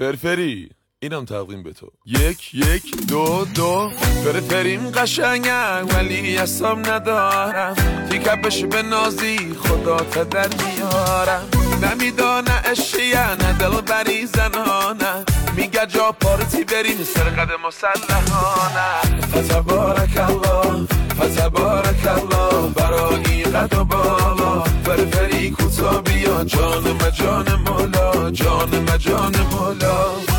فرفری اینم تقدیم به تو. 1 1 2 2 فرفریم قشنگم ولی اصاب ندارم، تیکب بشه به نازی خدا تا در میارم. نمیدانه اشیه نه دل بری زنانه، میگه جا پارتی بریم سر قدم مسلحانه. فتبارک الله فتبارک الله برای قد و بالا، فرفری کوتا بیا جان مجان مولا، جان مجان مولا.